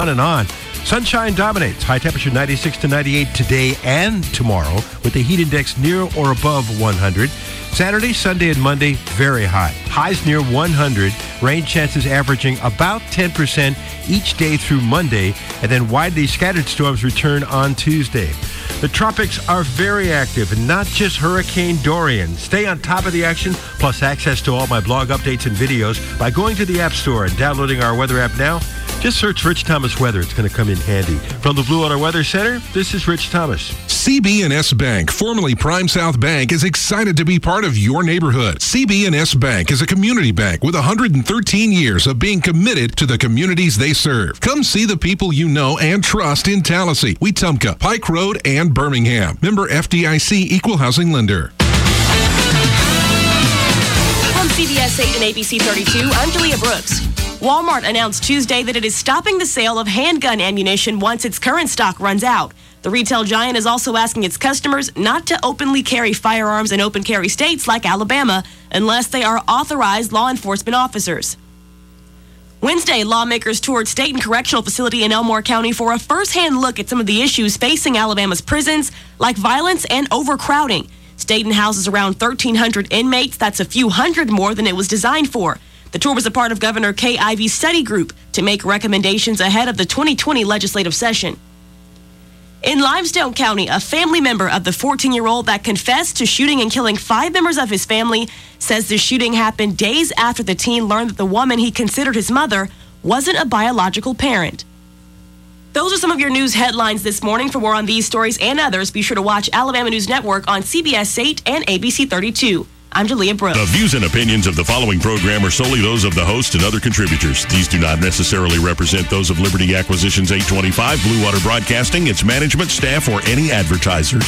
On and on. Sunshine dominates. High temperature 96 to 98 today and tomorrow with the heat index near or above 100. Saturday, Sunday, and Monday, very high. Highs near 100. Rain chances averaging about 10% each day through Monday. And then widely scattered storms return on Tuesday. The tropics are very active, and not just Hurricane Dorian. Stay on top of the action, plus access to all my blog updates and videos by going to the App Store and downloading our weather app now. Just search Rich Thomas Weather. It's going to come in handy. From the Blue Water Weather Center, this is Rich Thomas. CB&S Bank, formerly Prime South Bank, is excited to be part of your neighborhood. CB&S Bank is a community bank with 113 years of being committed to the communities they serve. Come see the people you know and trust in Tallahassee, Wetumpka, Pike Road, and Birmingham. Member FDIC Equal Housing Lender. From CBS 8 and ABC 32, I'm Julia Brooks. Walmart announced Tuesday that it is stopping the sale of handgun ammunition once its current stock runs out. The retail giant is also asking its customers not to openly carry firearms in open carry states like Alabama unless they are authorized law enforcement officers. Wednesday, lawmakers toured State and Correctional Facility in Elmore County for a first-hand look at some of the issues facing Alabama's prisons, like violence and overcrowding. Staten houses around 1,300 inmates. That's a few hundred more than it was designed for. The tour was a part of Governor Kay Ivey's study group to make recommendations ahead of the 2020 legislative session. In Limestone County, a family member of the 14-year-old that confessed to shooting and killing 5 members of his family says the shooting happened days after the teen learned that the woman he considered his mother wasn't a biological parent. Those are some of your news headlines this morning. For more on these stories and others, be sure to watch Alabama News Network on CBS 8 and ABC 32. I'm Julia Brooks. The views and opinions of the following program are solely those of the host and other contributors. These do not necessarily represent those of Liberty Acquisitions 825, Blue Water Broadcasting, its management, staff, or any advertisers.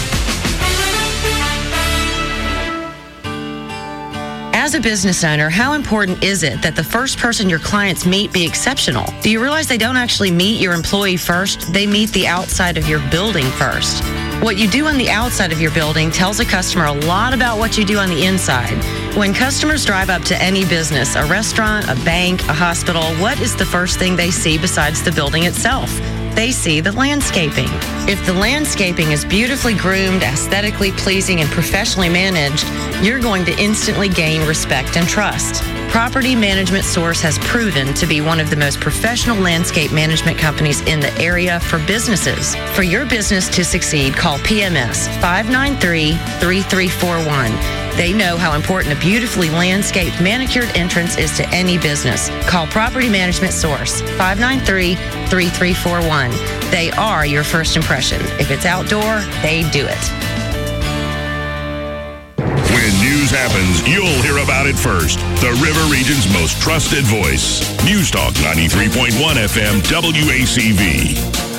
As a business owner, how important is it that the first person your clients meet be exceptional? Do you realize they don't actually meet your employee first? They meet the outside of your building first. What you do on the outside of your building tells a customer a lot about what you do on the inside. When customers drive up to any business, a restaurant, a bank, a hospital, what is the first thing they see besides the building itself? They see the landscaping. If the landscaping is beautifully groomed, aesthetically pleasing, and professionally managed, you're going to instantly gain respect and trust. Property Management Source has proven to be one of the most professional landscape management companies in the area for businesses. For your business to succeed, call PMS 593-3341. They know how important a beautifully landscaped, manicured entrance is to any business. Call Property Management Source 593-3341. They are your first impression. If it's outdoor, they do it. When news happens, you'll hear about it first. The River Region's most trusted voice. News Talk 93.1 FM WACV.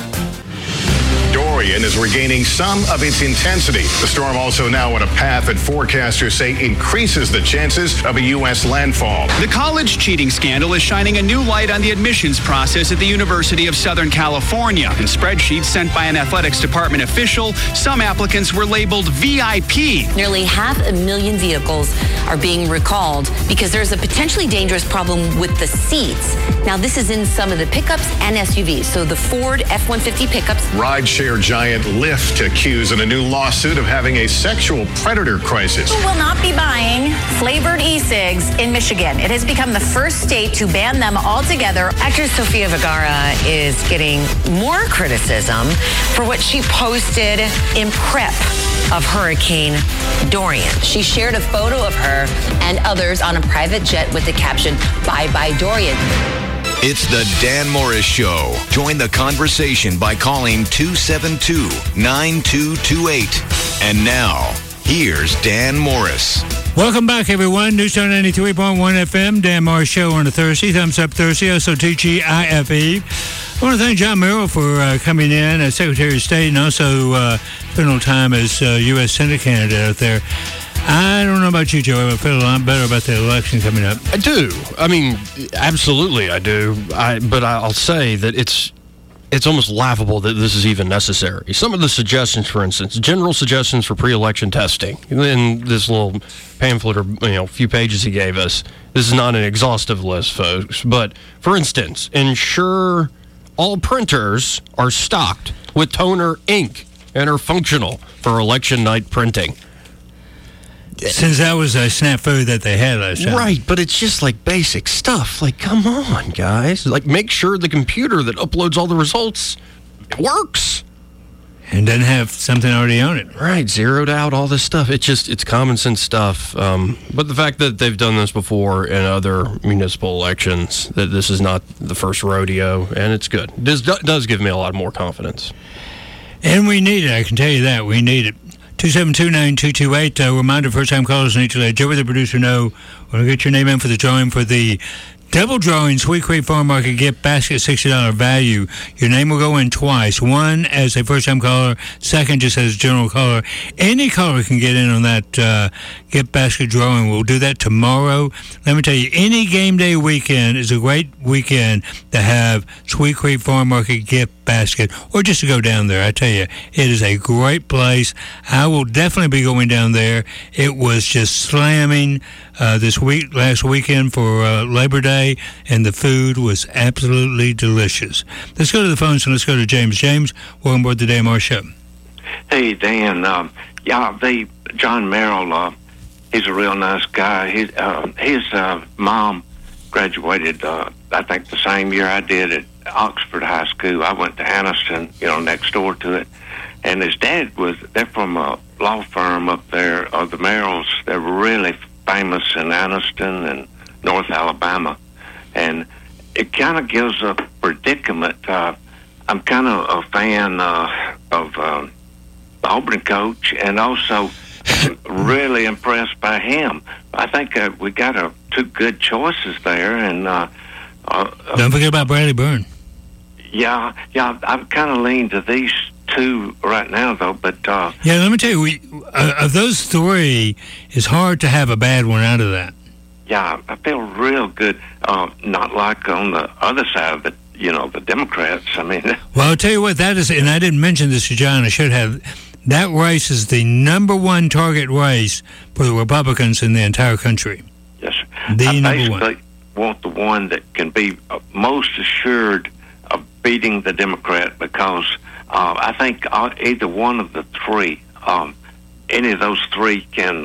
Dorian is regaining some of its intensity. The storm also now on a path that forecasters say increases the chances of a U.S. landfall. The college cheating scandal is shining a new light on the admissions process at the University of Southern California. In spreadsheets sent by an athletics department official, some applicants were labeled VIP. Nearly 500,000 vehicles are being recalled because there's a potentially dangerous problem with the seats. Now, this is in some of the pickups and SUVs. So the Ford F-150 pickups. Rideshare giant Lyft accused in a new lawsuit of having a sexual predator crisis. Who will not be buying flavored e-cigs in Michigan. It has become the first state to ban them altogether. Actress Sofia Vergara is getting more criticism for what she posted in prep of Hurricane Dorian. She shared a photo of her and others on a private jet with the caption, "Bye Bye Dorian." It's the Dan Morris Show. Join the conversation by calling 272-9228. And now, here's Dan Morris. Welcome back, everyone. News Talk 93.1 FM, Dan Morris Show on a Thursday. Thumbs Up Thursday, also TGIFE. I want to thank John Merrill for coming in as Secretary of State and also spending a little time as U.S. Senate candidate out there. I don't know about you, Joe. I feel a lot better about the election coming up. I do. I mean, absolutely I do. But I'll say that it's almost laughable that this is even necessary. Some of the suggestions, for instance, general suggestions for pre-election testing in this little pamphlet or few pages he gave us. This is not an exhaustive list, folks. But, for instance, ensure all printers are stocked with toner ink and are functional for election night printing. Since that was a snafu that they had last time. Right, but it's just like basic stuff. Like, come on, guys. Like, make sure the computer that uploads all the results works. And doesn't have something already on it. Right, zeroed out, all this stuff. It's common sense stuff. But the fact that they've done this before in other municipal elections, that this is not the first rodeo, and it's good. This does give me a lot more confidence. And we need it, I can tell you that. We need it. 272-9228. Reminder, first-time callers need to let Joey, the producer, know when we get your name in for the drawing for the double drawing Sweet Creek Farm Market gift basket, $60 value. Your name will go in twice. One as a first-time caller, second just as a general caller. Any caller can get in on that gift basket drawing. We'll do that tomorrow. Let me tell you, any game day weekend is a great weekend to have Sweet Creek Farm Market gift basket, or just to go down there. I tell you, it is a great place. I will definitely be going down there. It was just slamming last weekend for Labor Day, and the food was absolutely delicious. Let's go to the phones and let's go to James. James, welcome aboard the Dan Morris Show. Hey, Dan. John Merrill, he's a real nice guy. His mom graduated, I think, the same year I did at Oxford High School. I went to Anniston, next door to it. And his dad they're from a law firm up there, the Merrills. They're really famous in Anniston and North Alabama. And it kind of gives a predicament. I'm kind of a fan of the Auburn coach, and also really impressed by him. I think we got two good choices there. And don't forget about Bradley Byrne. Yeah, I've kind of leaned to these two right now, though. But yeah, let me tell you, of those three, it's hard to have a bad one out of that. Yeah, I feel real good. Not like on the other side of it, the Democrats. I mean, well, I'll tell you what that is, and I didn't mention this to John. I should have. That race is the number one target race for the Republicans in the entire country. Yes, sir. I basically want the one that can be most assured of beating the Democrat, because I think either one of the three, any of those three can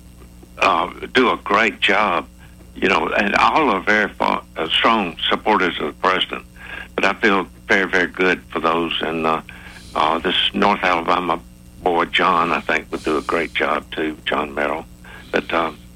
do a great job, and all are very strong supporters of the president. But I feel very, very good for those. And this North Alabama boy, John, I think would do a great job too, John Merrill. But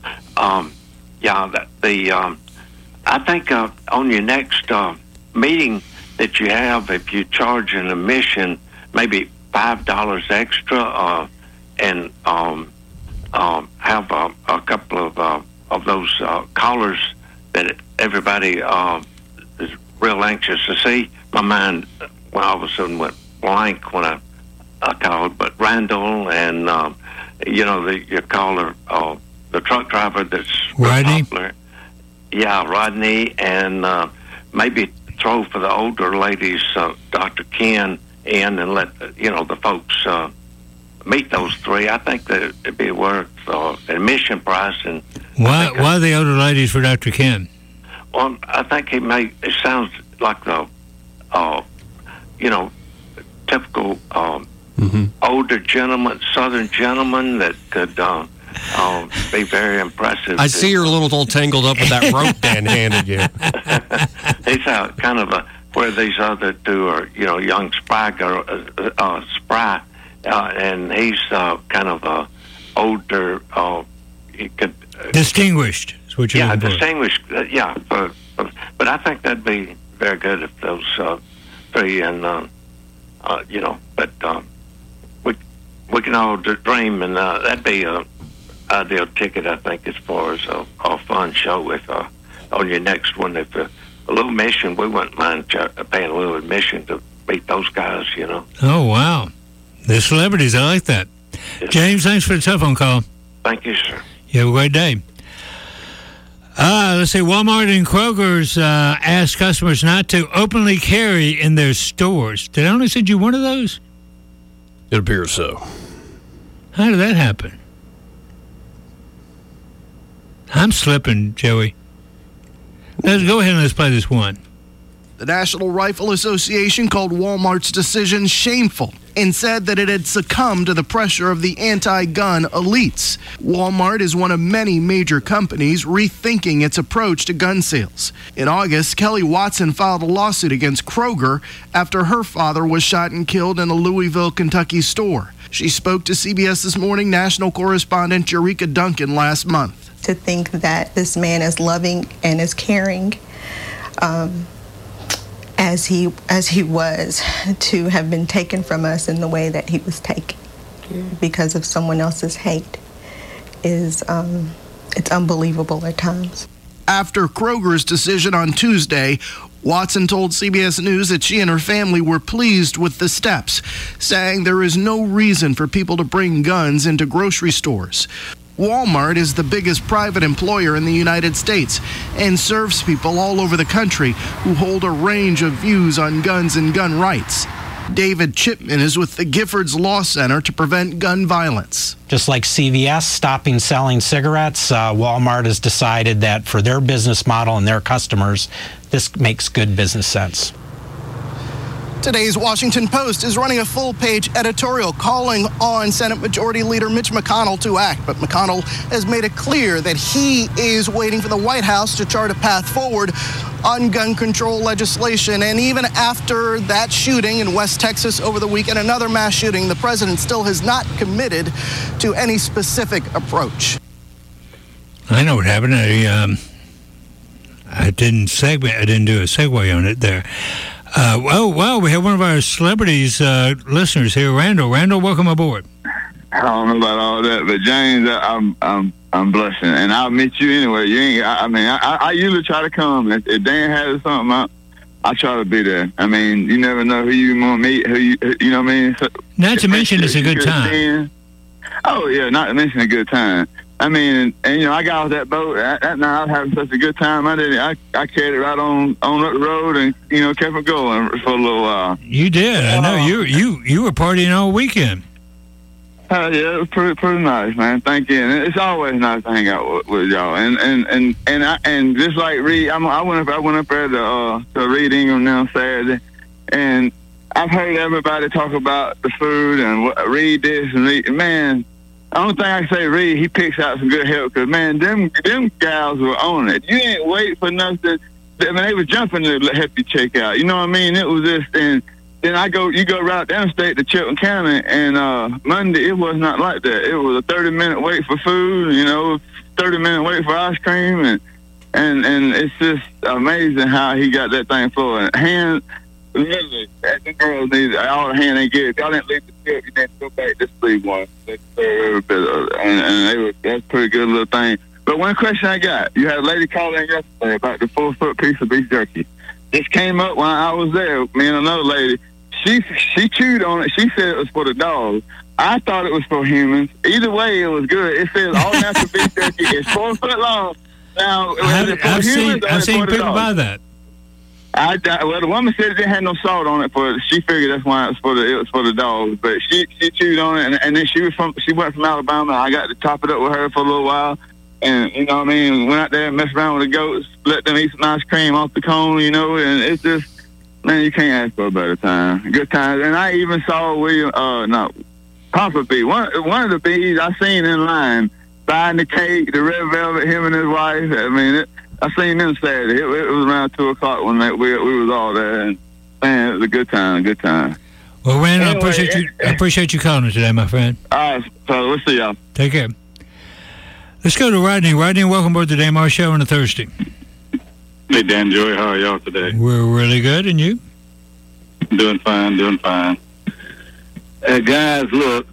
I think on your next meeting that you have, if you charge an admission, maybe $5 extra, and have a couple of those callers that everybody is real anxious to see. My mind, all of a sudden went blank when I called, but Randall and your caller, the truck driver that's Rodney. Popular. Yeah, Rodney, and maybe throw for the older ladies, Dr. Ken, in, and let the folks meet those three. I think that it'd be worth admission price. And why the older ladies for Dr. Ken? Well, I think it sounds like the typical older gentleman, Southern gentleman that could be very impressive. I see you're a little all tangled up with that rope Dan handed you. He's kind of where these other two are, young spry girl, and he's kind of older. He could distinguished. Is what you're looking for. Distinguished. But I think that'd be very good if those three, and but we can all dream, and that'd be a ideal ticket, I think, as far as a fun show. If on your next one, if a little admission, we wouldn't mind paying a little admission to meet those guys. Oh wow, they're celebrities. I like that. Yes. James, thanks for the telephone call. Thank you, sir. You have a great day. Let's see. Walmart and Kroger's asked customers not to openly carry in their stores. Did I only send you one of those? It appears so. How did that happen? I'm slipping, Joey. Let's go ahead and let's play this one. The National Rifle Association called Walmart's decision shameful and said that it had succumbed to the pressure of the anti-gun elites. Walmart is one of many major companies rethinking its approach to gun sales. In August, Kelly Watson filed a lawsuit against Kroger after her father was shot and killed in a Louisville, Kentucky store. She spoke to CBS This Morning national correspondent Eureka Duncan last month. To think that this man is loving and is caring as he was, to have been taken from us in the way that he was taken because of someone else's hate is it's unbelievable at times. After Kroger's decision on Tuesday, Watson told CBS News that she and her family were pleased with the steps, saying there is no reason for people to bring guns into grocery stores. Walmart is the biggest private employer in the United States and serves people all over the country who hold a range of views on guns and gun rights. David Chipman is with the Giffords Law Center to prevent gun violence. Just like CVS stopping selling cigarettes, Walmart has decided that for their business model and their customers, this makes good business sense. Today's Washington Post is running a full-page editorial calling on Senate Majority Leader Mitch McConnell to act, but McConnell has made it clear that he is waiting for the White House to chart a path forward on gun control legislation. And even after that shooting in West Texas over the weekend, another mass shooting, the president still has not committed to any specific approach. I know what happened. I didn't do a segue on it there. We have one of our celebrities listeners here, Randall. Randall, welcome aboard. I don't know about all that, but James, I'm blushing, and I'll meet you anyway. You ain't. I usually try to come. If Dan has something, I try to be there. I mean, you never know who you want to meet. You know what I mean? So, not to mention, it's a good time. Oh yeah, not to mention a good time. I mean, and I got off that boat that night. I was having such a good time. I carried it right on up the road and kept it going for a little while. You did. I know you were partying all weekend. Yeah, it was pretty nice, man. Thank you. And it's always nice to hang out with y'all. And just like Reed, I went up there to Reed Ingram on Saturday, and I've heard everybody talk about the food and Reed this and Reed. Man, the only thing I can say, Reed, he picks out some good help, because, man, them gals were on it. You ain't wait for nothing. I mean, they were jumping to help you check out. You know what I mean? It was just, and then you go right downstate to Chilton County, and Monday, it was not like that. It was a 30-minute wait for food, 30-minute wait for ice cream, and it's just amazing how he got that thing flowing. Literally, the girls need all the hand they get. If y'all didn't leave the tip, you didn't go back to sleep one. That's a pretty good little thing. But one question I got, you had a lady call in yesterday about the 4-foot piece of beef jerky. This came up when I was there, me and another lady. She chewed on it. She said it was for the dogs. I thought it was for humans. Either way, it was good. It says all natural beef jerky is 4 foot long. Now, I've seen people buy that. The woman said it didn't have no salt on it. She figured that's why it was for the dogs. But she chewed on it, and then she went from Alabama. I got to top it up with her for a little while, and you know what I mean. Went out there and messed around with the goats, let them eat some ice cream off the cone, and it's just, man, you can't ask for a better time. Good times. And I even saw Papa B, one of the B's I seen in line buying the cake, the red velvet, him and his wife. I mean, I seen them Saturday. It was around 2 o'clock when we was all there, and man, it was a good time. Well, Randall, anyway, I appreciate you calling today, my friend. All right, so we'll see y'all. Take care. Let's go to Rodney. Rodney, welcome aboard the Dan Moore Show on a Thursday. Hey, Dan, Joey, how are y'all today? We're really good, and you? Doing fine. Guys, look,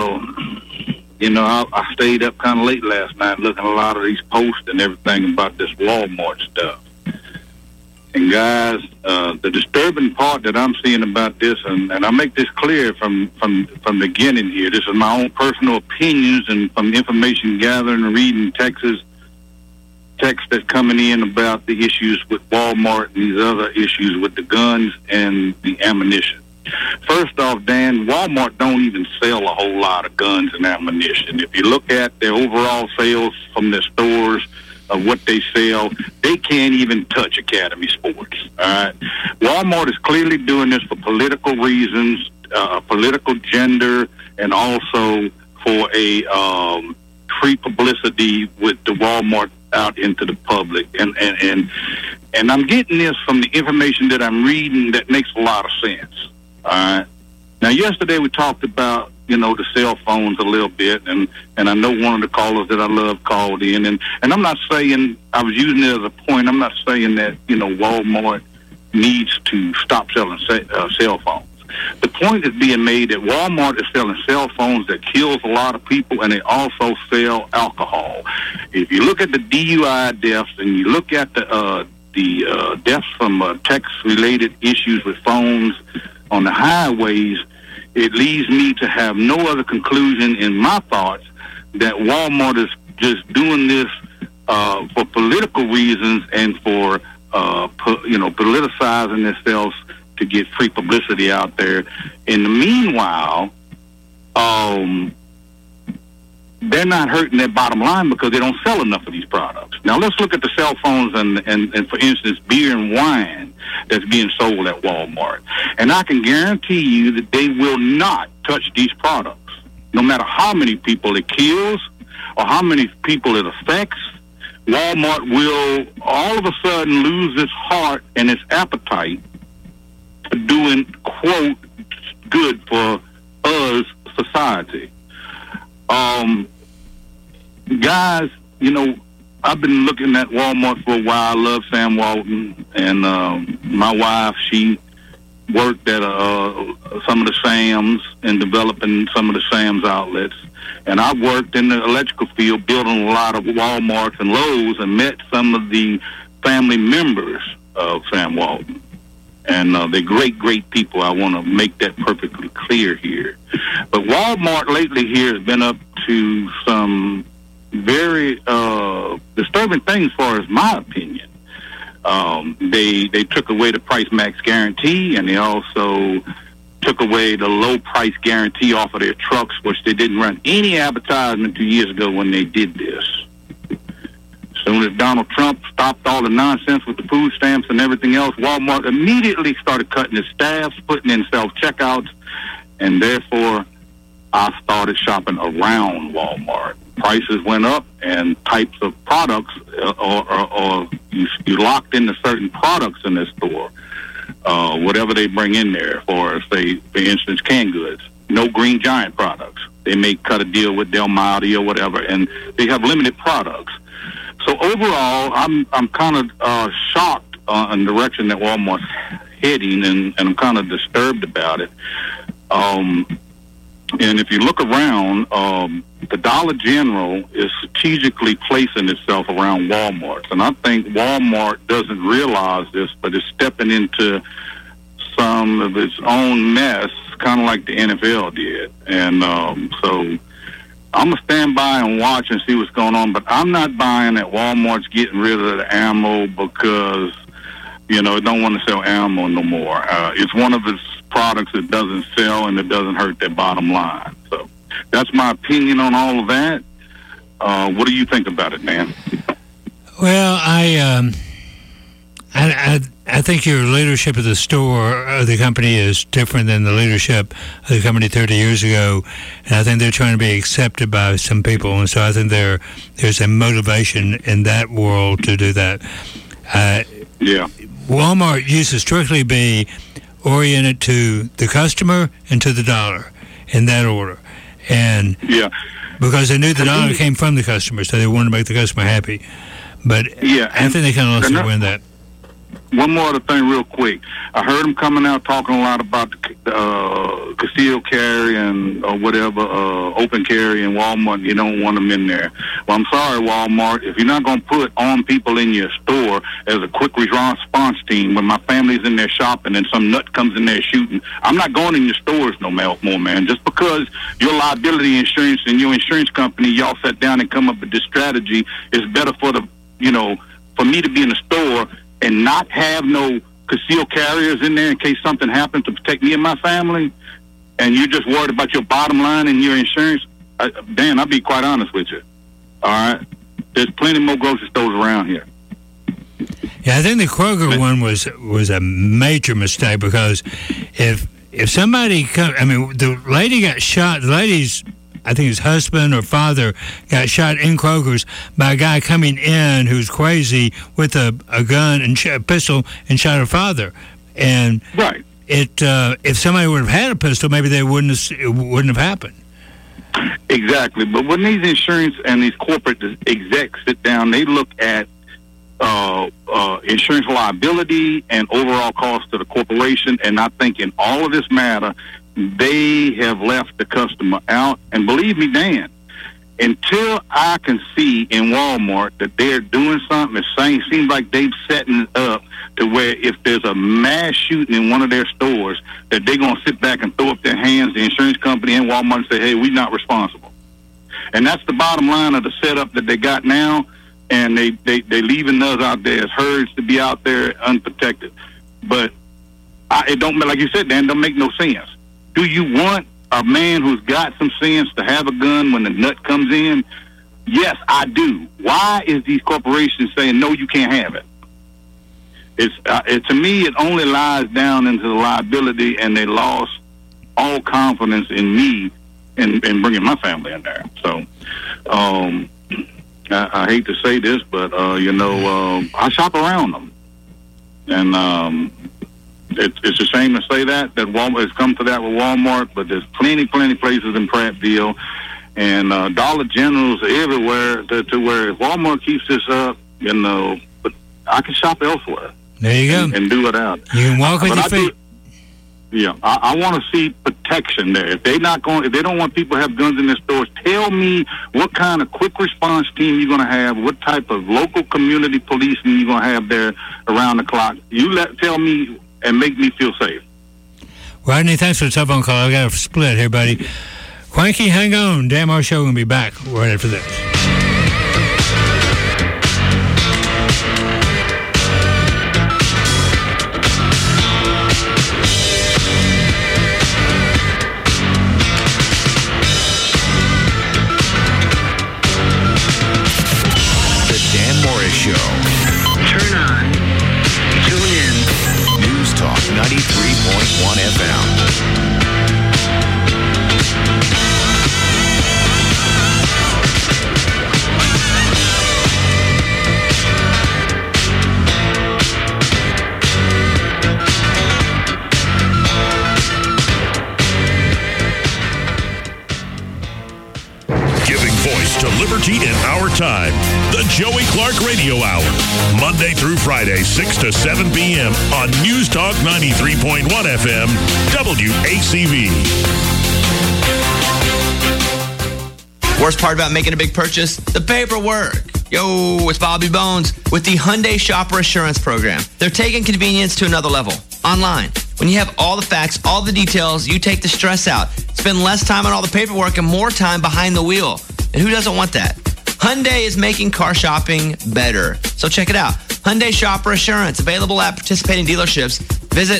I stayed up kind of late last night looking at a lot of these posts and everything about this Walmart stuff. And guys, the disturbing part that I'm seeing about this, and I make this clear from the beginning here, this is my own personal opinions and from information gathering and reading text that's coming in about the issues with Walmart and these other issues with the guns and the ammunition. First off, Dan, Walmart don't even sell a whole lot of guns and ammunition. If you look at their overall sales from their stores, of what they sell, they can't even touch Academy Sports. All right, Walmart is clearly doing this for political reasons, political gender, and also for a free publicity with the Walmart out into the public. And I'm getting this from the information that I'm reading that makes a lot of sense. All right. Now, yesterday we talked about, the cell phones a little bit, and I know one of the callers that I love called in, and I'm not saying, I was using it as a point, I'm not saying that, Walmart needs to stop selling cell phones. The point is being made that Walmart is selling cell phones that kills a lot of people, and they also sell alcohol. If you look at the DUI deaths and you look at the deaths from text-related issues with phones on the highways, it leads me to have no other conclusion in my thoughts that Walmart is just doing this for political reasons and for politicizing themselves to get free publicity out there. In the meanwhile, they're not hurting their bottom line because they don't sell enough of these products. Now let's look at the cell phones and for instance, beer and wine that's being sold at Walmart. And I can guarantee you that they will not touch these products. No matter how many people it kills or how many people it affects, Walmart will all of a sudden lose its heart and its appetite for doing, quote, good for us, society. Guys, I've been looking at Walmart for a while. I love Sam Walton, and my wife, she worked at some of the Sam's and developing some of the Sam's outlets. And I worked in the electrical field, building a lot of Walmarts and Lowe's, and met some of the family members of Sam Walton. And they're great, great people. I want to make that perfectly clear here. But Walmart lately here has been up to some very disturbing things, as far as my opinion. They took away the price max guarantee, and they also took away the low price guarantee off of their trucks, which they didn't run any advertisement 2 years ago when they did this. As soon as Donald Trump stopped all the nonsense with the food stamps and everything else, Walmart immediately started cutting its staffs, putting in self-checkouts, and therefore I started shopping around Walmart. Prices went up, and types of products, or you locked into certain products in the store, whatever they bring in there, for instance, canned goods. No Green Giant products. They may cut a deal with Del Monte or whatever, and they have limited products. So overall, I'm kind of shocked in the direction that Walmart's heading, and I'm kind of disturbed about it. And if you look around, the Dollar General is strategically placing itself around Walmart. And I think Walmart doesn't realize this, but it's stepping into some of its own mess, kind of like the NFL did. And so I'm going to stand by and watch and see what's going on. But I'm not buying that Walmart's getting rid of the ammo because, it don't want to sell ammo no more. It's one of its products that doesn't sell and it doesn't hurt their bottom line. So that's my opinion on all of that. What do you think about it, Dan? Well, I think your leadership of the store or the company is different than the leadership of the company 30 years ago, and I think they're trying to be accepted by some people, and so I think there's a motivation in that world to do that. Yeah. Walmart used to strictly be oriented to the customer and to the dollar, in that order. And because they knew the dollar came from the customer, so they wanted to make the customer happy. But I think they kind of lost their way in that. One more other thing real quick. I heard them coming out talking a lot about the concealed carry and whatever, open carry in Walmart. You don't want them in there. Well, I'm sorry, Walmart. If you're not going to put armed people in your store as a quick response team when my family's in there shopping and some nut comes in there shooting, I'm not going in your stores no more, man. Just because your liability insurance and your insurance company, y'all sat down and come up with this strategy, is better for for me to be in the store and not have no concealed carriers in there in case something happens to protect me and my family, and you're just worried about your bottom line and your insurance. Dan, I'll be quite honest with you. All right? there's plenty more grocery stores around here. Yeah, I think the Kroger one was a major mistake because if somebody the lady got shot. The lady's, I think his husband or father got shot in Kroger's by a guy coming in who's crazy with a gun and a pistol and shot her father. And right, if somebody would have had a pistol, maybe it wouldn't have happened. Exactly, but when these insurance and these corporate execs sit down, they look at insurance liability and overall cost to the corporation, and I think in all of this matter, they have left the customer out. And believe me, Dan, until I can see in Walmart that they're doing something, it seems like they've setting it up to where if there's a mass shooting in one of their stores, that they're going to sit back and throw up their hands, the insurance company and Walmart, and say, hey, we're not responsible. And that's the bottom line of the setup that they got now. And they leaving us out there as herds to be out there unprotected. But it don't, like you said, Dan, don't make no sense. Do you want a man who's got some sense to have a gun when the nut comes in? Yes, I do. Why is these corporations saying, no, you can't have it? To me, it only lies down into the liability, and they lost all confidence in me in bringing my family in there. So, I hate to say this, but I shop around them, and it's a shame to say that Walmart has come to that with Walmart, but there's plenty places in Prattville and Dollar Generals everywhere to where if Walmart keeps this up, but I can shop elsewhere. There you go, and do it out. You can walk with your feet. Yeah, I want to see protection there. If they don't want people to have guns in their stores, tell me what kind of quick response team you're going to have, what type of local community policing you're going to have there around the clock. Tell me and make me feel safe. Rodney, thanks for the telephone call. I got a split here, buddy. Quanky, hang on. Dan Moore Show going to be back right after this. Show. Turn on. Tune in. News Talk 93.1 FM. To liberty in our time. The Joey Clark Radio Hour. Monday through Friday, 6 to 7 p.m. on News Talk 93.1 FM, WACV. Worst part about making a big purchase? The paperwork. Yo, it's Bobby Bones with the Hyundai Shopper Assurance Program. They're taking convenience to another level. Online. When you have all the facts, all the details, you take the stress out. Spend less time on all the paperwork and more time behind the wheel. And who doesn't want that? Hyundai is making car shopping better. So check it out. Hyundai Shopper Assurance, available at participating dealerships. Visit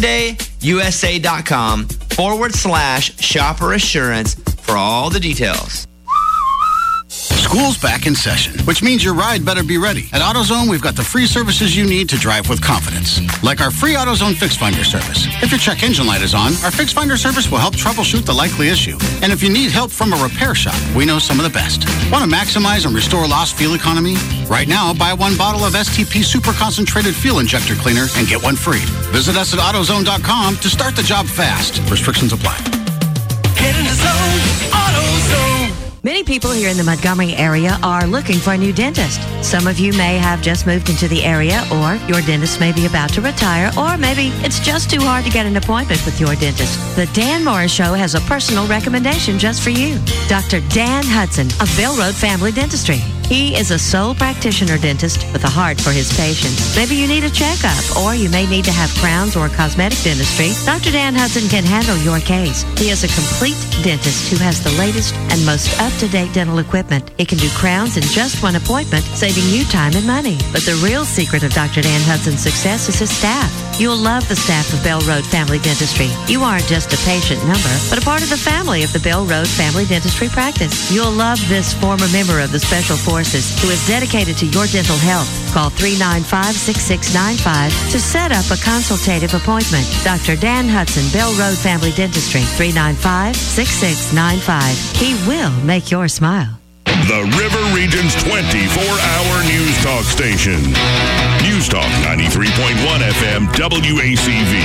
HyundaiUSA.com/Shopper Assurance for all the details. School's back in session, which means your ride better be ready. At AutoZone, we've got the free services you need to drive with confidence. Like our free AutoZone Fix Finder service. If your check engine light is on, our Fix Finder service will help troubleshoot the likely issue. And if you need help from a repair shop, we know some of the best. Want to maximize and restore lost fuel economy? Right now, buy one bottle of STP Super Concentrated Fuel Injector Cleaner and get one free. Visit us at AutoZone.com to start the job fast. Restrictions apply. Get in the zone, AutoZone. Many people here in the Montgomery area are looking for a new dentist. Some of you may have just moved into the area, or your dentist may be about to retire, or maybe it's just too hard to get an appointment with your dentist. The Dan Morris Show has a personal recommendation just for you. Dr. Dan Hudson of Bell Road Family Dentistry. He is a sole practitioner dentist with a heart for his patients. Maybe you need a checkup, or you may need to have crowns or cosmetic dentistry. Dr. Dan Hudson can handle your case. He is a complete dentist who has the latest and most up-to-date dental equipment. He can do crowns in just one appointment, saving you time and money. But the real secret of Dr. Dan Hudson's success is his staff. You'll love the staff of Bell Road Family Dentistry. You aren't just a patient number, but a part of the family of the Bell Road Family Dentistry practice. You'll love this former member of the Special Forces Forces, who is dedicated to your dental health. Call 395-6695 to set up a consultative appointment. Dr. Dan Hudson, Bell Road Family Dentistry, 395-6695. He will make your smile. The River Region's 24-hour news talk station. News Talk 93.1 FM WACV.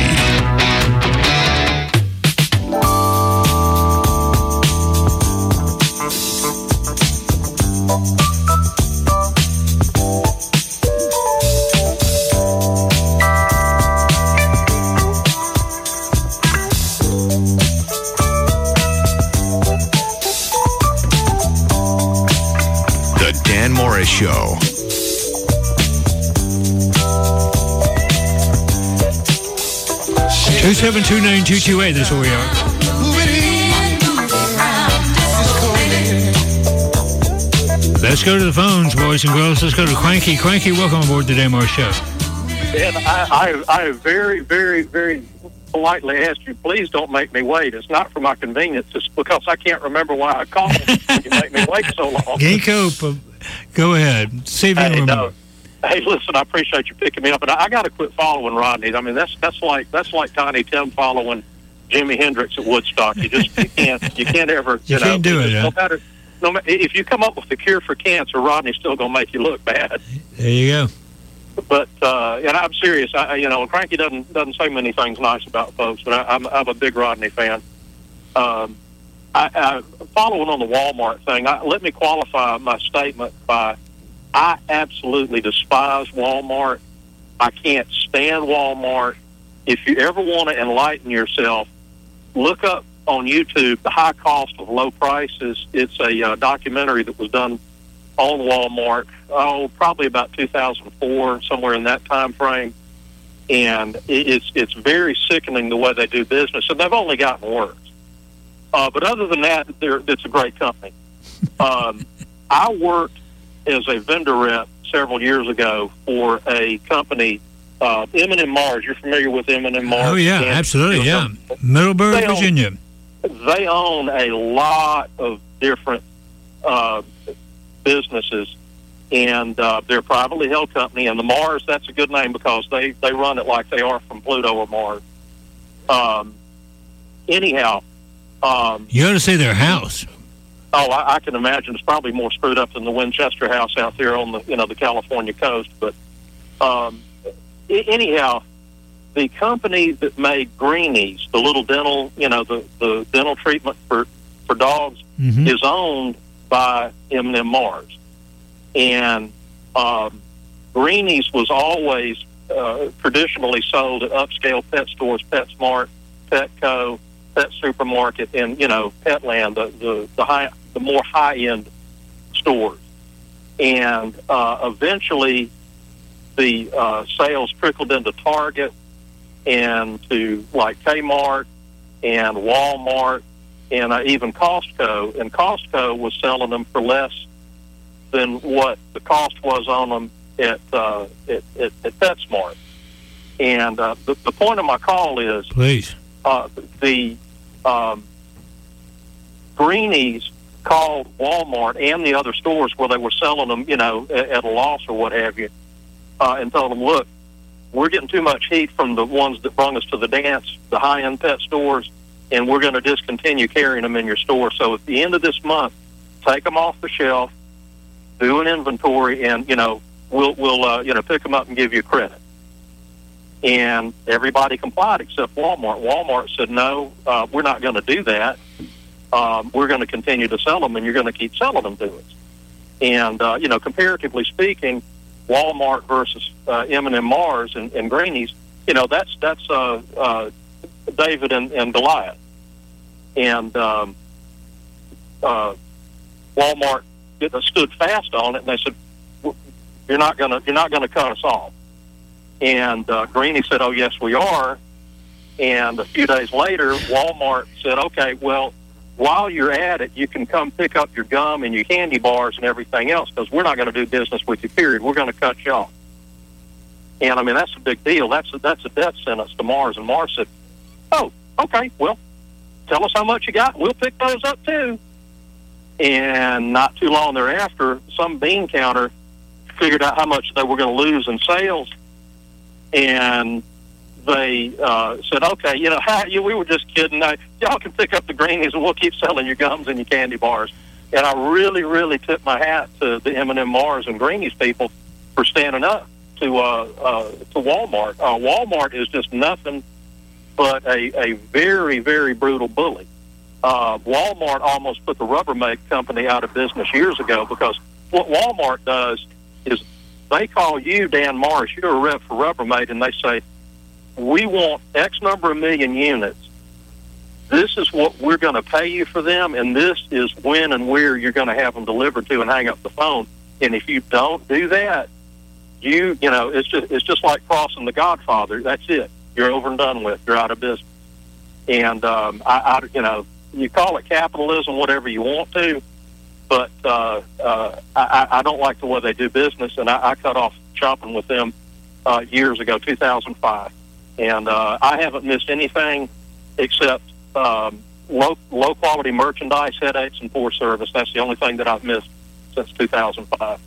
Dan Morris Show. Two 2729228. That's where we are. Let's go to the phones, boys and girls. Let's go to Cranky. Cranky, welcome aboard the Dan Morris Show. And I very, very, very politely asked you, please don't make me wait. It's not for my convenience. It's because I can't remember why I called. You make me wait so long. Ginkgo, go ahead. See if you remember. No. Hey, listen, I appreciate you picking me up, but I got to quit following Rodney. I mean, that's like Tiny Tim following Jimi Hendrix at Woodstock. You can't ever. You can't do it. No matter, if you come up with the cure for cancer, Rodney's still going to make you look bad. There you go. But and I'm serious. Cranky doesn't say many things nice about folks, but I'm a big Rodney fan. Following on the Walmart thing, let me qualify my statement by I absolutely despise Walmart. I can't stand Walmart. If you ever want to enlighten yourself, look up on YouTube The High Cost of Low Prices. It's a documentary that was done on Walmart, probably about 2004, somewhere in that time frame. And it's very sickening the way they do business, and they've only gotten worse. But other than that, it's a great company. I worked as a vendor rep several years ago for a company, M&M Mars. You're familiar with M&M Mars? Oh, yeah, absolutely, yeah. Middleburg, Virginia. They own a lot of different businesses, and they're a privately held company. And the Mars, that's a good name because they run it like they are from Pluto or Mars. Anyhow, you ought to see their house. Oh, I can imagine it's probably more screwed up than the Winchester House out there on the California coast. But anyhow, the company that made Greenies, the little dental, the dental treatment for dogs, is owned by M&M Mars. And Greenies was always traditionally sold at upscale pet stores, PetSmart, Petco, Pet Supermarket, and Petland, the more high-end stores. And eventually, the sales trickled into Target and to like Kmart and Walmart and even Costco. And Costco was selling them for less than what the cost was on them at PetSmart. And the point of my call is, please, the Greenies called Walmart and the other stores where they were selling them, at a loss or what have you, and told them, look, we're getting too much heat from the ones that brought us to the dance, the high-end pet stores, and we're going to discontinue carrying them in your store. So at the end of this month, take them off the shelf, do an inventory, and, we'll pick them up and give you credit. And everybody complied except Walmart. Walmart said, no, we're not going to do that. We're going to continue to sell them, and you're going to keep selling them to us. And, comparatively speaking, Walmart versus M&M Mars and Greenies, that's David and Goliath. And Walmart stood fast on it, and they said, "You're not going to cut us off." And Greenie said, "Oh, yes, we are." And a few days later, Walmart said, "Okay, well, while you're at it, you can come pick up your gum and your candy bars and everything else because we're not going to do business with you, period. We're going to cut you off." And, I mean, that's a big deal. That's a death sentence to Mars. And Mars said, "Oh, okay, well, tell us how much you got. We'll pick those up, too." And not too long thereafter, some bean counter figured out how much they were going to lose in sales. And they said, okay, we were just kidding. Y'all can pick up the greenies and we'll keep selling your gums and your candy bars. And I really, really tip my hat to the M&M Mars and Greenies people for standing up to Walmart. Walmart is just nothing but a very, very brutal bully. Walmart almost put the Rubbermaid company out of business years ago, because what Walmart does is they call you, Dan Morris, you're a rep for Rubbermaid, and they say, we want X number of million units. This is what we're going to pay you for them, and this is when and where you're going to have them delivered to, and hang up the phone. And if you don't do that, it's just like crossing the Godfather. That's it. You're over and done with. You're out of business. And you call it capitalism, whatever you want to, but I don't like the way they do business, and I cut off shopping with them years ago, 2005. And I haven't missed anything except low quality merchandise, headaches, and poor service. That's the only thing that I've missed since 2005.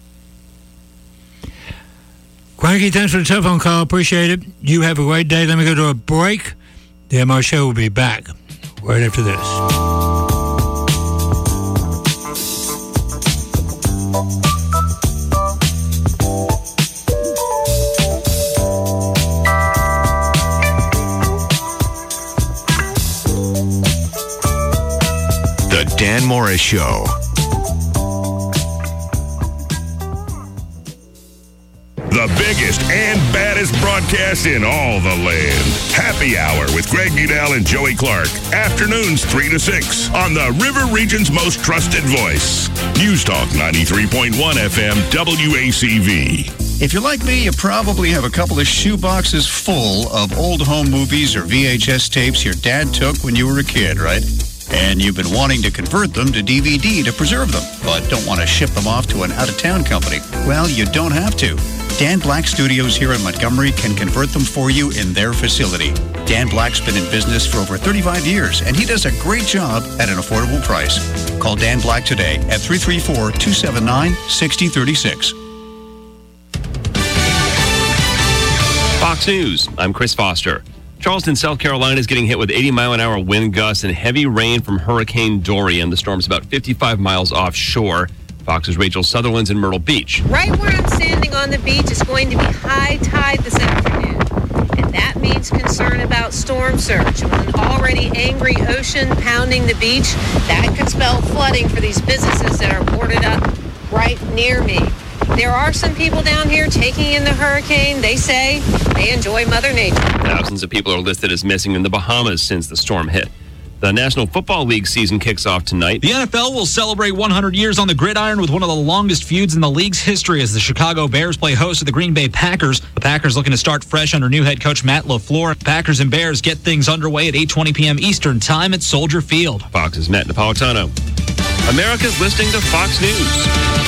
Cranky, thanks for the telephone call. Appreciate it. You have a great day. Let me go to a break. The MR Show will be back right after this. The Dan Morris Show. The biggest and baddest broadcast in all the land. Happy Hour with Greg Budell and Joey Clark. Afternoons 3 to 6 on the River Region's most trusted voice. News Talk 93.1 FM WACV. If you're like me, you probably have a couple of shoe boxes full of old home movies or VHS tapes your dad took when you were a kid, right? And you've been wanting to convert them to DVD to preserve them, but don't want to ship them off to an out-of-town company. Well, you don't have to. Dan Black Studios here in Montgomery can convert them for you in their facility. Dan Black's been in business for over 35 years, and he does a great job at an affordable price. Call Dan Black today at 334-279-6036. Fox News, I'm Chris Foster. Charleston, South Carolina is getting hit with 80-mile-an-hour wind gusts and heavy rain from Hurricane Dorian. The storm's about 55 miles offshore. Fox's Rachel Sutherland's in Myrtle Beach. Right where I'm standing on the beach is going to be high tide this afternoon. And that means concern about storm surge. With an already angry ocean pounding the beach, that could spell flooding for these businesses that are boarded up right near me. There are some people down here taking in the hurricane. They say they enjoy Mother Nature. Thousands of people are listed as missing in the Bahamas since the storm hit. The National Football League season kicks off tonight. The NFL will celebrate 100 years on the gridiron with one of the longest feuds in the league's history as the Chicago Bears play host to the Green Bay Packers. The Packers looking to start fresh under new head coach Matt LaFleur. Packers and Bears get things underway at 8:20 p.m. Eastern Time at Soldier Field. Fox's Matt Napolitano. America's listening to Fox News.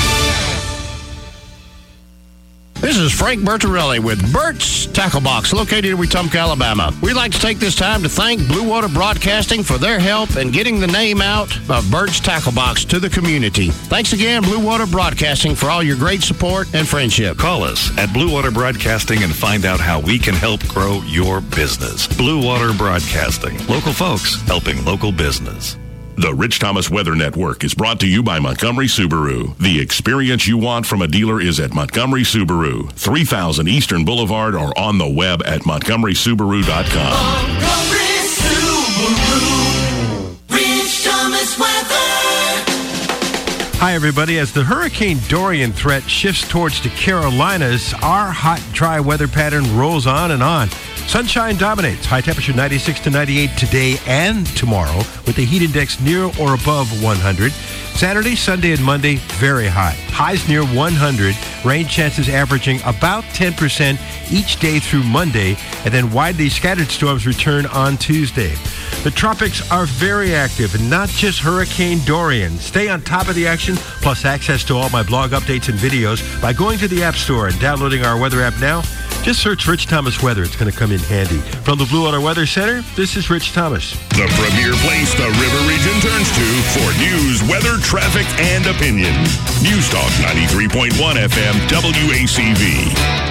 This is Frank Bertarelli with Bert's Tackle Box, located in Wetumpka, Alabama. We'd like to take this time to thank Blue Water Broadcasting for their help in getting the name out of Bert's Tackle Box to the community. Thanks again, Blue Water Broadcasting, for all your great support and friendship. Call us at Blue Water Broadcasting and find out how we can help grow your business. Blue Water Broadcasting. Local folks helping local business. The Rich Thomas Weather Network is brought to you by Montgomery Subaru. The experience you want from a dealer is at Montgomery Subaru, 3000 Eastern Boulevard, or on the web at montgomerysubaru.com. Montgomery Subaru, Rich Thomas Weather. Hi, everybody. As the Hurricane Dorian threat shifts towards the Carolinas, our hot, dry weather pattern rolls on and on. Sunshine dominates. High temperature 96 to 98 today and tomorrow, with the heat index near or above 100. Saturday, Sunday, and Monday, very high. Highs near 100. Rain chances averaging about 10% each day through Monday, and then widely scattered storms return on Tuesday. The tropics are very active, and not just Hurricane Dorian. Stay on top of the action, plus access to all my blog updates and videos by going to the App Store and downloading our weather app now. Just search Rich Thomas Weather. It's going to come in handy. From the Blue Water Weather Center, this is Rich Thomas. The premier place the River Region turns to for news, weather, traffic, and opinion. News Talk 93.1 FM WACV.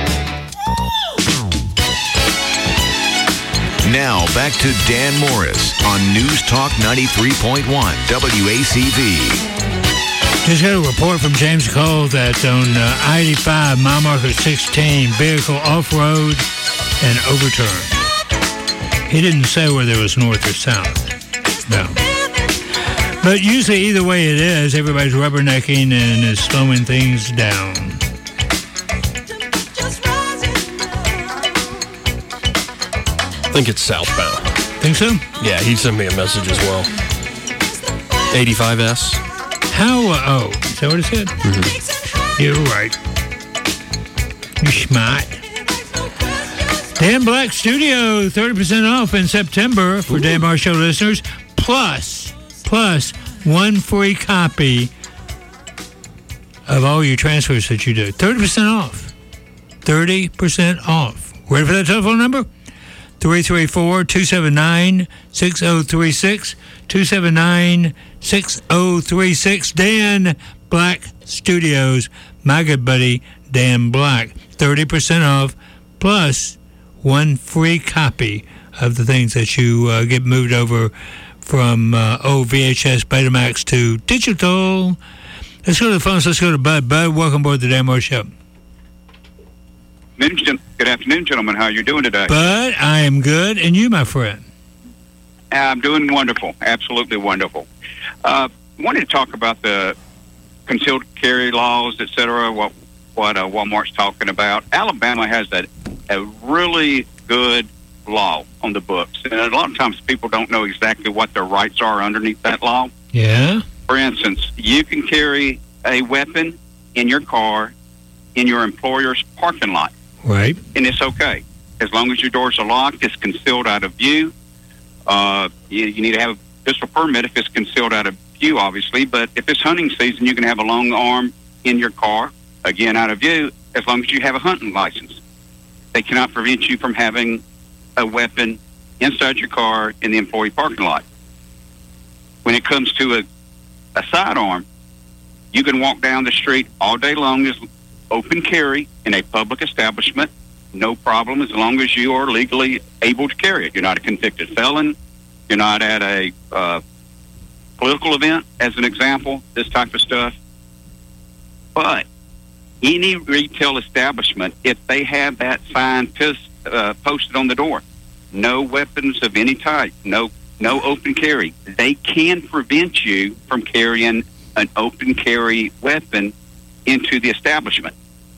Now, back to Dan Morris on News Talk 93.1 WACV. Just got a report from James Cole that on I-85, mile marker 16, vehicle off-road and overturned. He didn't say whether it was north or south. No. But usually either way it is, everybody's rubbernecking and is slowing things down. I think it's southbound. Think so? Yeah, he sent me a message as well. 85S. How? Is that what it said? Mm-hmm. You're right. You smart. Dan Black Studio, 30% off in September for Dan Marsh Show listeners, plus one free copy of all your transfers that you do. 30% off. 30% off. Ready for that telephone number? 334-279-6036. 279-6036. Dan Black Studios. My good buddy, Dan Black. 30% off, plus one free copy of the things that you get moved over from VHS Betamax to digital. Let's go to the phones. Let's go to Bud. Bud, welcome aboard the Dan Morris Show. Good afternoon, gentlemen. How are you doing today? Bud, I am good. And you, my friend? I'm doing wonderful. Absolutely wonderful. Wanted to talk about the concealed carry laws, et cetera, what Walmart's talking about. Alabama has a really good law on the books. And a lot of times people don't know exactly what their rights are underneath that law. Yeah. For instance, you can carry a weapon in your car in your employer's parking lot. Right. And it's okay. As long as your doors are locked, it's concealed out of view. You need to have a pistol permit if it's concealed out of view, obviously. But if it's hunting season, you can have a long arm in your car, again, out of view, as long as you have a hunting license. They cannot prevent you from having a weapon inside your car in the employee parking lot. When it comes to a sidearm, you can walk down the street all day long as open carry in a public establishment, no problem, as long as you are legally able to carry it. You're not a convicted felon. You're not at a political event, as an example, this type of stuff. But any retail establishment, if they have that sign posted on the door, no weapons of any type, no open carry, they can prevent you from carrying an open carry weapon into the establishment.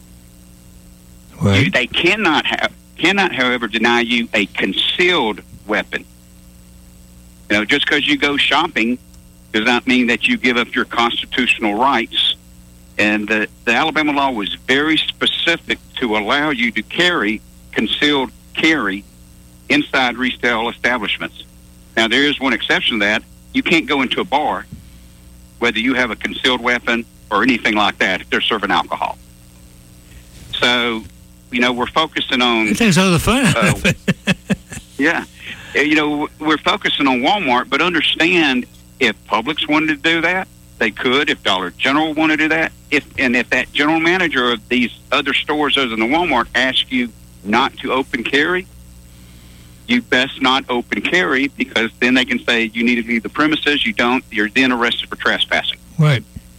Right. They cannot, however, deny you a concealed weapon. You know, just because you go shopping does not mean that you give up your constitutional rights. And the Alabama law was very specific to allow you to carry concealed carry inside retail establishments. Now, there is one exception to that. You can't go into a bar, whether you have a concealed weapon or anything like that, if they're serving alcohol. So, you know, we're focusing on... It takes all the fun out of it. Yeah. You know, we're focusing on Walmart, but understand if Publix wanted to do that, they could. If Dollar General wanted to do that, if that general manager of these other stores other than the Walmart asks you not to open carry, you best not open carry, because then they can say you need to leave the premises. You don't, you're then arrested for trespassing. Right.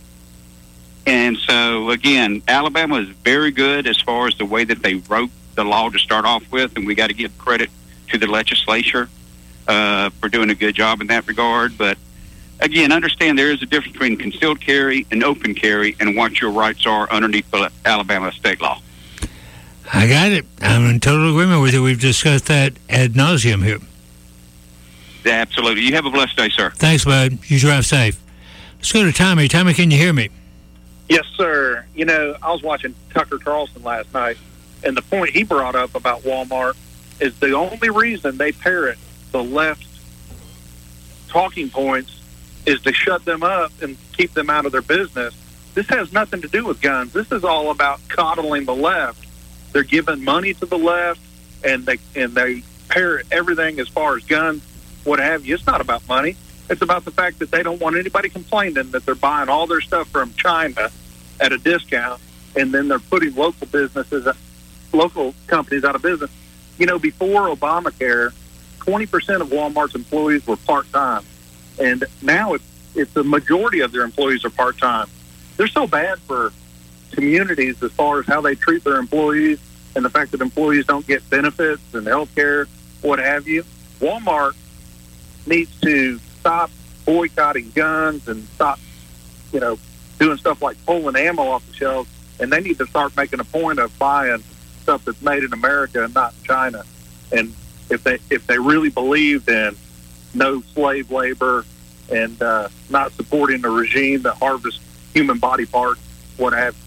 And so, again, Alabama is very good as far as the way that they wrote the law to start off with, and we got to give credit to the legislature for doing a good job in that regard. But, again, understand there is a difference between concealed carry and open carry and what your rights are underneath the Alabama state law. I got it. I'm in total agreement with you. We've discussed that ad nauseum here. Absolutely. You have a blessed day, sir. Thanks, bud. You drive safe. Let's go to Tommy. Tommy, can you hear me? Yes, sir. You know, I was watching Tucker Carlson last night, and the point he brought up about Walmart is the only reason they parrot the left talking points is to shut them up and keep them out of their business. This has nothing to do with guns. This is all about coddling the left. they're giving money to the left, and they parrot everything as far as guns, what have you. It's not about money. It's about the fact that they don't want anybody complaining that they're buying all their stuff from China at a discount, and then they're putting local companies out of business. You know, before Obamacare, 20% of Walmart's employees were part-time, and now it's the majority of their employees are part-time. They're so bad for communities as far as how they treat their employees and the fact that employees don't get benefits and health care, what have you. Walmart needs to stop boycotting guns and stop, doing stuff like pulling ammo off the shelves, and they need to start making a point of buying stuff that's made in America and not in China. And if they really believed in no slave labor and not supporting a regime that harvests human body parts, what have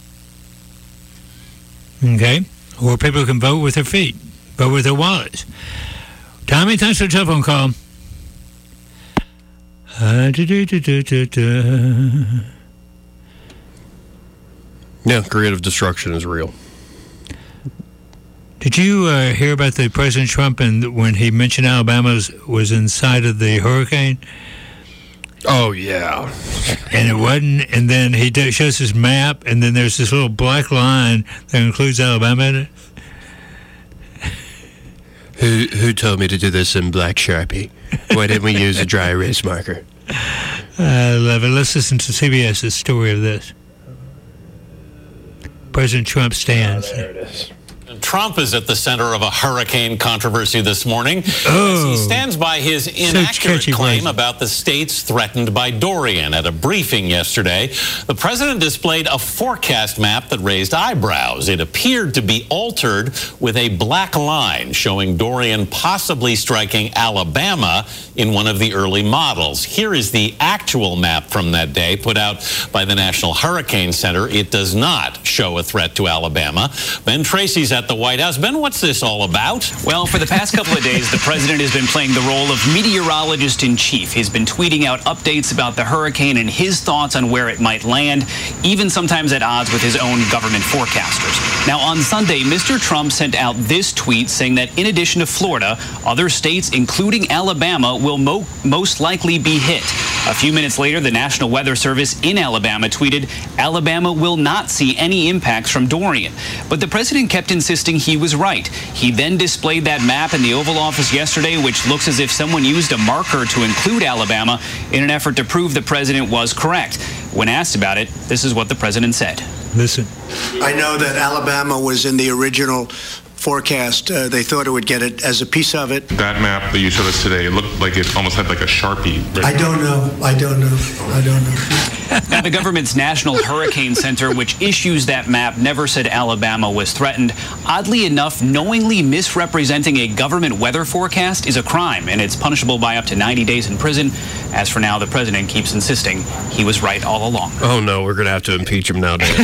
you. Okay. Or people can vote with their feet, vote with their wallets. Tommy, thanks for the telephone call. Yeah, creative destruction is real. Did you hear about the President Trump and when he mentioned Alabama was inside of the hurricane? Oh, yeah. And it wasn't. And then he shows his map, and then there's this little black line that includes Alabama in it. Who told me to do this in black Sharpie? Why didn't we use a dry erase marker? I love it. Let's listen to CBS's story of this. President Trump stands. There it is. Trump is at the center of a hurricane controversy this morning as he stands by his inaccurate claim about the states threatened by Dorian. At a briefing yesterday, the president displayed a forecast map that raised eyebrows. It appeared to be altered with a black line showing Dorian possibly striking Alabama in one of the early models. Here is the actual map from that day put out by the National Hurricane Center. It does not show a threat to Alabama. Ben Tracy's at the White House. Ben, what's this all about? Well, for the past couple of days, the president has been playing the role of meteorologist in chief. He's been tweeting out updates about the hurricane and his thoughts on where it might land, even sometimes at odds with his own government forecasters. Now, on Sunday, Mr. Trump sent out this tweet saying that in addition to Florida, other states, including Alabama, will most likely be hit. A few minutes later, the National Weather Service in Alabama tweeted, Alabama will not see any impacts from Dorian. But the president kept insisting he was right. He then displayed that map in the Oval Office yesterday, which looks as if someone used a marker to include Alabama in an effort to prove the president was correct. When asked about it, this is what the president said. Listen. I know that Alabama was in the original forecast. They thought it would get it as a piece of it. That map that you showed us today, it looked like it almost had like a Sharpie. I don't know. Now, the government's National Hurricane Center, which issues that map, never said Alabama was threatened. Oddly enough, knowingly misrepresenting a government weather forecast is a crime, and it's punishable by up to 90 days in prison. As for now, the president keeps insisting he was right all along. Oh, no, we're going to have to impeach him now, Dan.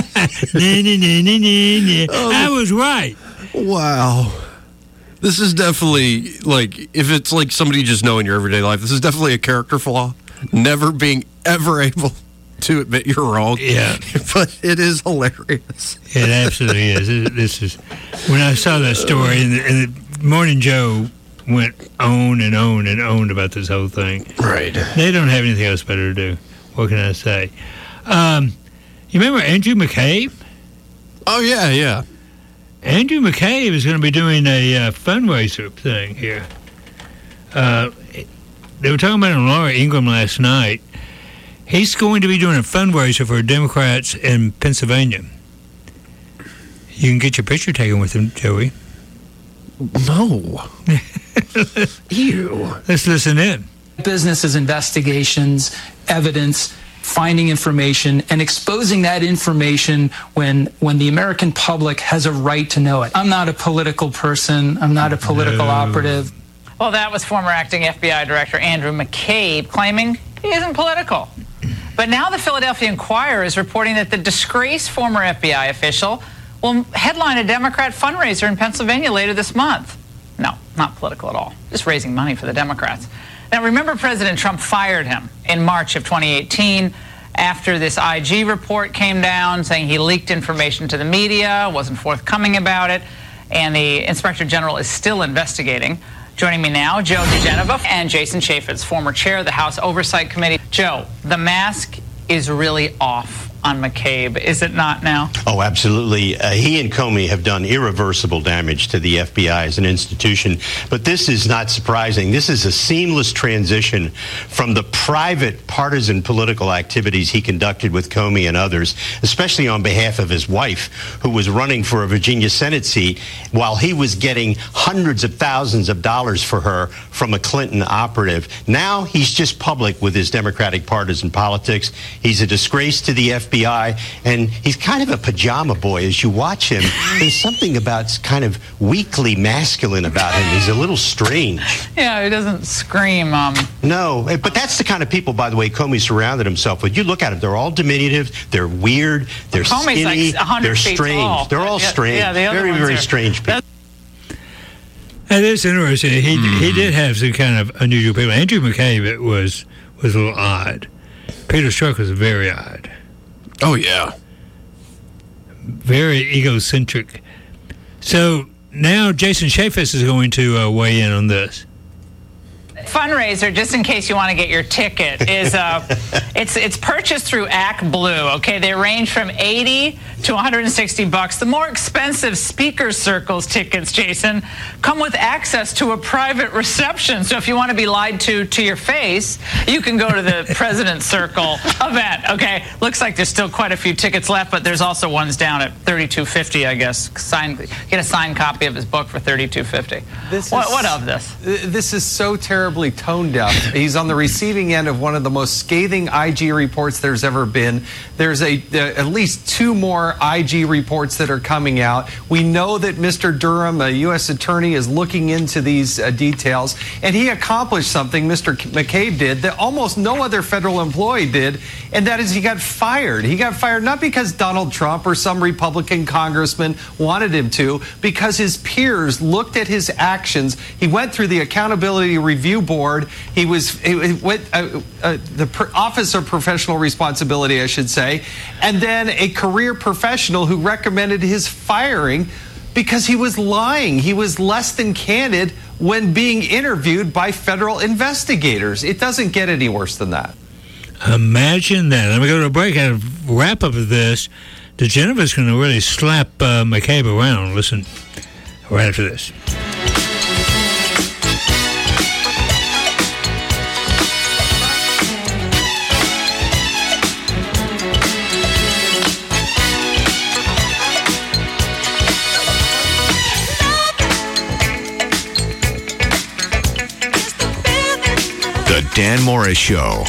I was right. Wow. This is definitely, like, if it's like somebody just knowing your everyday life, this is definitely a character flaw. Never being ever able to admit you're wrong. Yeah. But it is hilarious. It absolutely is. This is, when I saw that story, and the Morning Joe went on and on and on about this whole thing. Right. They don't have anything else better to do. What can I say? You remember Andrew McCabe? Oh, yeah. Andrew McCabe is going to be doing a fundraiser thing here. They were talking about it on Laura Ingraham last night. He's going to be doing a fundraiser for Democrats in Pennsylvania. You can get your picture taken with him, Joey. No. Ew. Let's listen in. Business is investigations, evidence, finding information, and exposing that information when the American public has a right to know it. I'm not a political person. I'm not a political operative. Well, that was former acting FBI Director Andrew McCabe claiming he isn't political. But now the Philadelphia Inquirer is reporting that the disgraced former FBI official will headline a Democrat fundraiser in Pennsylvania later this month. No, not political at all. Just raising money for the Democrats. Now, remember President Trump fired him in March of 2018 after this IG report came down saying he leaked information to the media, wasn't forthcoming about it, and the Inspector General is still investigating. Joining me now, Joe diGenova and Jason Chaffetz, former chair of the House Oversight Committee. Joe, the mask is really off on McCabe, is it not now? Oh, absolutely. He and Comey have done irreversible damage to the FBI as an institution, but this is not surprising. This is a seamless transition from the private partisan political activities he conducted with Comey and others, especially on behalf of his wife, who was running for a Virginia Senate seat while he was getting hundreds of thousands of dollars for her from a Clinton operative. Now he's just public with his Democratic partisan politics. He's a disgrace to the FBI, and he's kind of a pajama boy. As you watch him, there's something about kind of weakly masculine about him. He's a little strange. Yeah, he doesn't scream. No, but that's the kind of people, by the way, Comey surrounded himself with. You look at them, they're all diminutive, they're weird, they're Comey's skinny, like 100 they're feet strange. tall. They're all strange. Yeah, the other very, ones very are strange people. That is interesting. He did have some kind of unusual people. Andrew McCabe was a little odd. Peter Strzok was very odd. Oh, yeah. Very egocentric. So now Jason Chaffetz is going to weigh in on this. Fundraiser, just in case you want to get your ticket, is it's purchased through ActBlue. Okay, they range from $80 to $160. The more expensive Speaker Circles tickets, Jason, come with access to a private reception. So if you want to be lied to your face, you can go to the President's Circle event. Okay, looks like there's still quite a few tickets left, but there's also ones down at $32.50, I guess. Get a signed copy of his book for $32.50. What of this? This is so terribly tone deaf. He's on the receiving end of one of the most scathing IG reports there's ever been. There's at least two more IG reports that are coming out. We know that Mr. Durham, a U.S. attorney, is looking into these details, and he accomplished something Mr. McCabe did that almost no other federal employee did, and that is he got fired. He got fired not because Donald Trump or some Republican congressman wanted him to, because his peers looked at his actions. He went through the Accountability Review Board. He went the Office of Professional Responsibility, I should say, and then a career professional who recommended his firing because he was lying. He was less than candid when being interviewed by federal investigators. It doesn't get any worse than that. Imagine that. Let me go to a break and wrap up of this. diGenova's going to really slap McCabe around. Listen, right after this. The Dan Morris Show.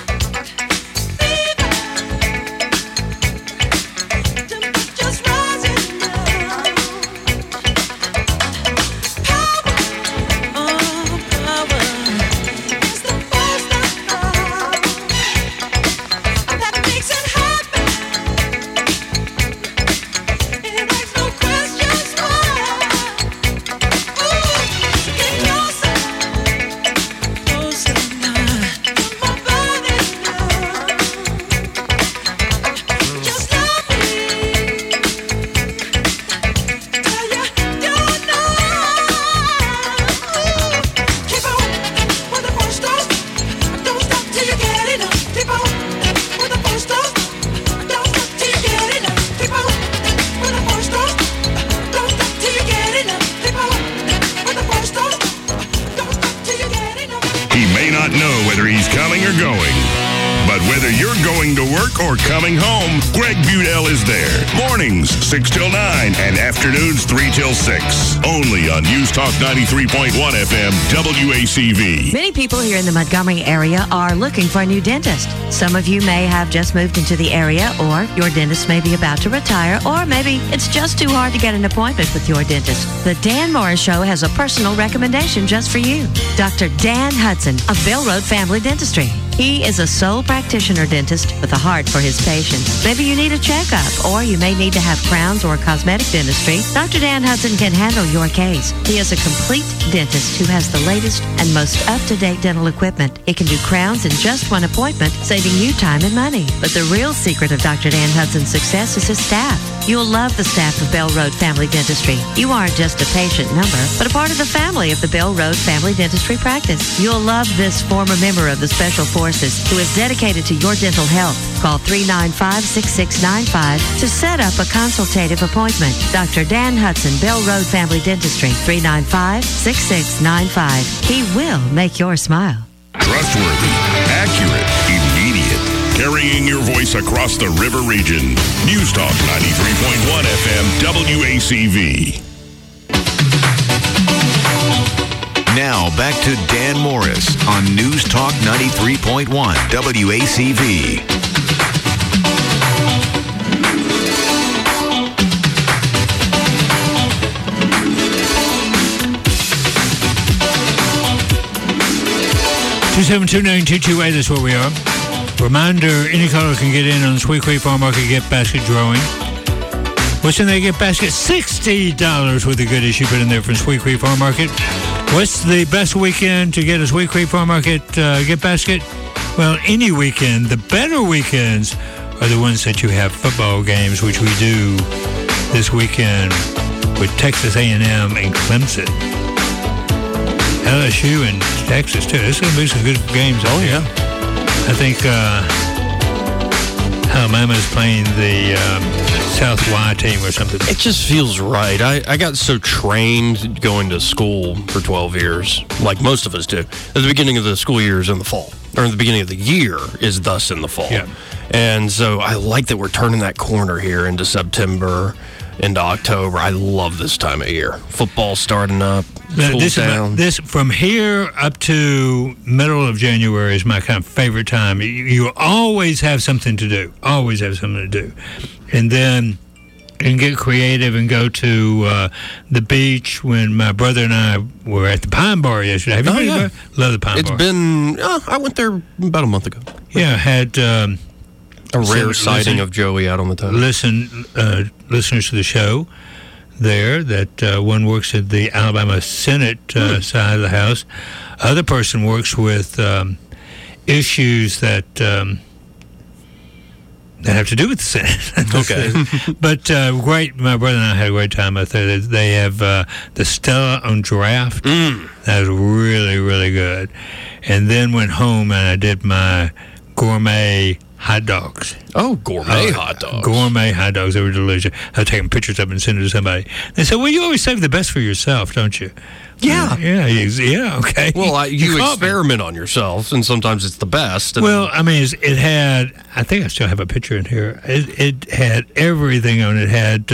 Coming home, Greg Budell is there. Mornings, 6 till 9, and afternoons, 3 till 6. Only on News Talk 93.1 FM, WACV. Many people here in the Montgomery area are looking for a new dentist. Some of you may have just moved into the area, or your dentist may be about to retire, or maybe it's just too hard to get an appointment with your dentist. The Dan Morris Show has a personal recommendation just for you. Dr. Dan Hudson of Bell Road Family Dentistry. He is a sole practitioner practitioner dentist with a heart for his patients. Maybe you need a checkup, or you may need to have crowns or cosmetic dentistry. Dr. Dan Hudson can handle your case. He is a complete dentist who has the latest and most up-to-date dental equipment. He can do crowns in just one appointment, saving you time and money. But the real secret of Dr. Dan Hudson's success is his staff. You'll love the staff of Bell Road Family Dentistry. You aren't just a patient number, but a part of the family of the Bell Road Family Dentistry practice. You'll love this former member of the Special Forces who is dedicated to your dental health. Call 395-6695 to set up a consultative appointment. Dr. Dan Hudson, Bell Road Family Dentistry, 395-6695. He will make your smile. Trustworthy, accurate, immediate. Carrying your voice across the river region. News Talk 93.1 FM WACV. Now back to Dan Morris on News Talk 93.1 WACV. $272-9228, that's where we are. Reminder, any caller can get in on the Sweet Creek Farm Market Gift Basket drawing. What's in that gift basket? $60 worth of goodies you put in there from Sweet Creek Farm Market. What's the best weekend to get a Sweet Creek Farm Market gift basket? Well, any weekend. The better weekends are the ones that you have football games, which we do this weekend with Texas A&M and Clemson. LSU and Texas, too. There's going to be some good games. Oh, yeah. I think Alabama's playing the South Y team or something. It just feels right. I got so trained going to school for 12 years, like most of us do. At the beginning of the school year is in the fall, or the beginning of the year is thus in the fall. Yeah. And so I like that we're turning that corner here into September, into October. I love this time of year. Football starting up. This from here up to middle of January is my kind of favorite time. You always have something to do. Always have something to do. And then you can get creative and go to the beach. When my brother and I were at the Pine Bar yesterday. Have you been there? Love the Pine Bar. It's been, I went there about a month ago. Yeah, had a rare sighting of Joey out on the town. Listeners to the show there, that one works at the Alabama Senate side of the House. Other person works with issues that have to do with the Senate. Okay. But great, my brother and I had a great time out there. They have the Stella on Draft. That was really, really good. And then went home and I did my gourmet hot dogs. Oh, gourmet hot dogs. Gourmet hot dogs. They were delicious. I was taking pictures of them and sending it to somebody. They said, well, you always save the best for yourself, don't you? Yeah. Yeah, okay. Well, you experiment on yourself, and sometimes it's the best. Well, I mean, it had, I think I still have a picture in here. It had everything on it. It had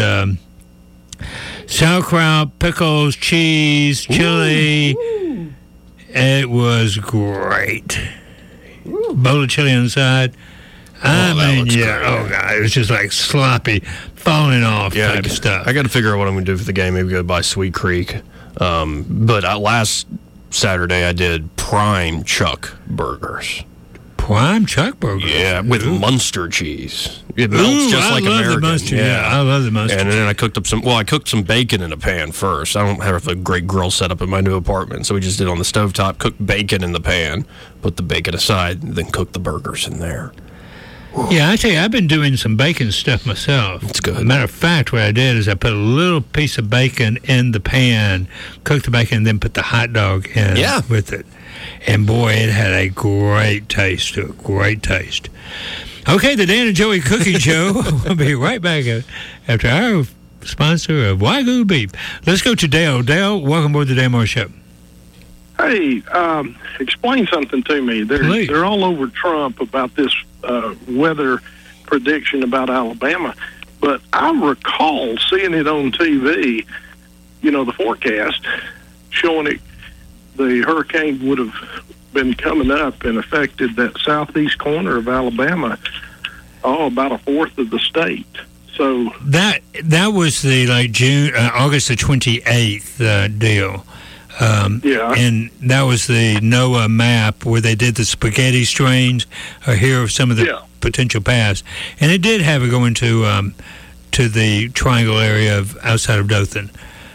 sauerkraut, pickles, cheese, chili. Ooh. It was great. Bowl of chili on the side. I mean, yeah. Great. Oh, God. It was just like sloppy, falling off type of stuff. I got to figure out what I'm going to do for the game. Maybe go by Sweet Creek. But last Saturday, I did prime chuck burgers. Prime chuck burgers? Yeah, with Munster cheese. It melts just like American. The Munster. Yeah, I love the Munster. And then I cooked up I cooked some bacon in a pan first. I don't have a great grill set up in my new apartment, so we just did it on the stovetop, cooked bacon in the pan, put the bacon aside, and then cooked the burgers in there. Yeah, I tell you, I've been doing some bacon stuff myself. It's good. Matter of fact, what I did is I put a little piece of bacon in the pan, cooked the bacon, and then put the hot dog in with it. And boy, it had a great taste to it. Great taste. Okay, the Dan and Joey Cooking Show. We'll be right back after our sponsor of Wagyu Beef. Let's go to Dale. Dale, welcome aboard the Dan Morris Show. Hey, explain something to me. They're all over Trump about this weather prediction about Alabama, but I recall seeing it on TV, the forecast showing it, the hurricane would have been coming up and affected that southeast corner of Alabama, about a fourth of the state. So that was the August the 28th deal. And that was the NOAA map where they did the spaghetti strains, or here are some of the potential paths. And it did have it going to the triangle area of outside of Dothan.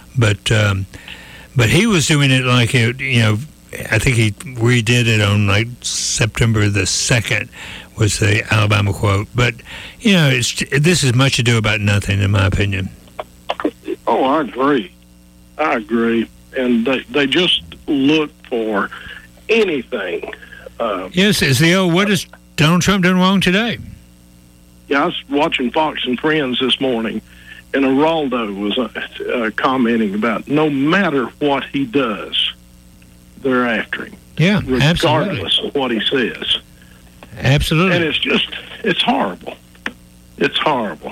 But he was doing it like it, I think he redid it on like September the 2nd was the Alabama quote. But, this is much ado about nothing, in my opinion. Oh, I agree. And they just look for anything. Yes, it's the old, what has Donald Trump done wrong today? Yeah, I was watching Fox and Friends this morning, and Geraldo was commenting about no matter what he does, they're after him. Yeah, regardless of what he says. Absolutely. And it's horrible. It's horrible.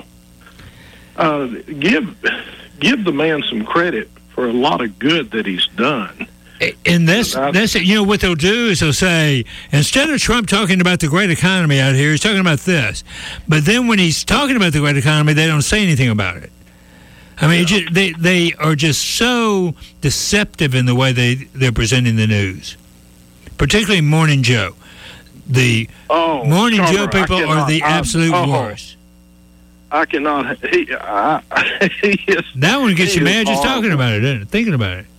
Give the man some credit for a lot of good that he's done. And that's it. What they'll do is they'll say, instead of Trump talking about the great economy out here, he's talking about this. But then when he's talking about the great economy, they don't say anything about it. I mean, they are just so deceptive in the way they're presenting the news, particularly Morning Joe. The Morning Joe people are the absolute worst. I cannot. That one gets you mad just talking about it, doesn't it? Thinking about it.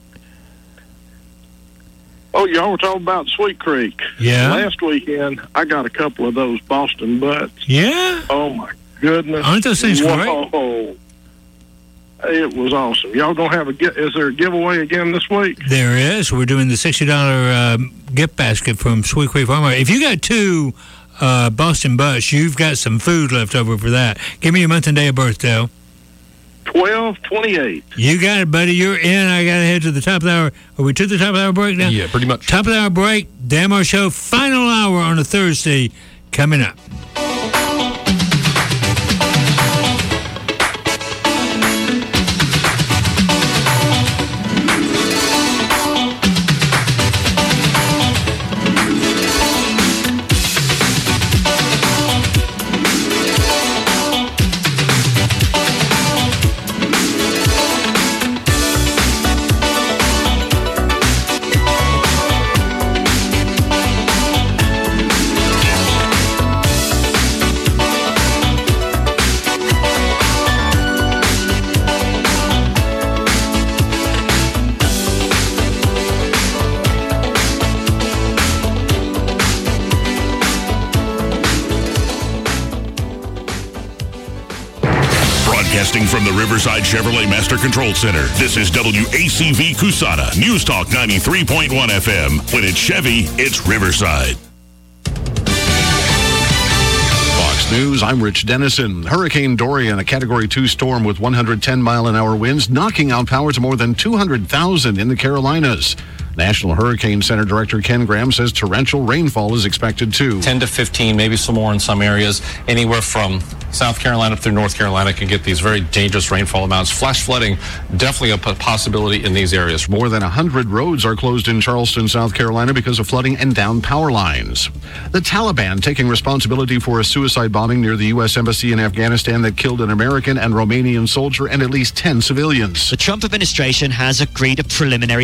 Oh, y'all were talking about Sweet Creek. Yeah. Last weekend, I got a couple of those Boston butts. Yeah? Oh, my goodness. Aren't those things great? It was awesome. Y'all going to have is there a giveaway again this week? There is. We're doing the $60 gift basket from Sweet Creek Farmer. If you got 2 Boston butts, you've got some food left over for that. Give me your month and day of birth, Dale. 12/28. You got it, buddy. You're in. I got to head to the top of the hour. Are we to the top of the hour break now? Yeah, pretty much. Top of the hour break. Dan Moore Show, final hour on a Thursday coming up. From the Riverside Chevrolet Master Control Center, this is WACV Cusana, News Talk 93.1 FM. When it's Chevy, it's Riverside. Fox News, I'm Rich Dennison. Hurricane Dorian, a Category 2 storm with 110-mile-an-hour winds, knocking out power to more than 200,000 in the Carolinas. National Hurricane Center Director Ken Graham says torrential rainfall is expected too. 10 to 15, maybe some more in some areas. Anywhere from South Carolina up through North Carolina can get these very dangerous rainfall amounts. Flash flooding, definitely a possibility in these areas. More than 100 roads are closed in Charleston, South Carolina because of flooding and downed power lines. The Taliban taking responsibility for a suicide bombing near the U.S. Embassy in Afghanistan that killed an American and Romanian soldier and at least 10 civilians. The Trump administration has agreed a preliminary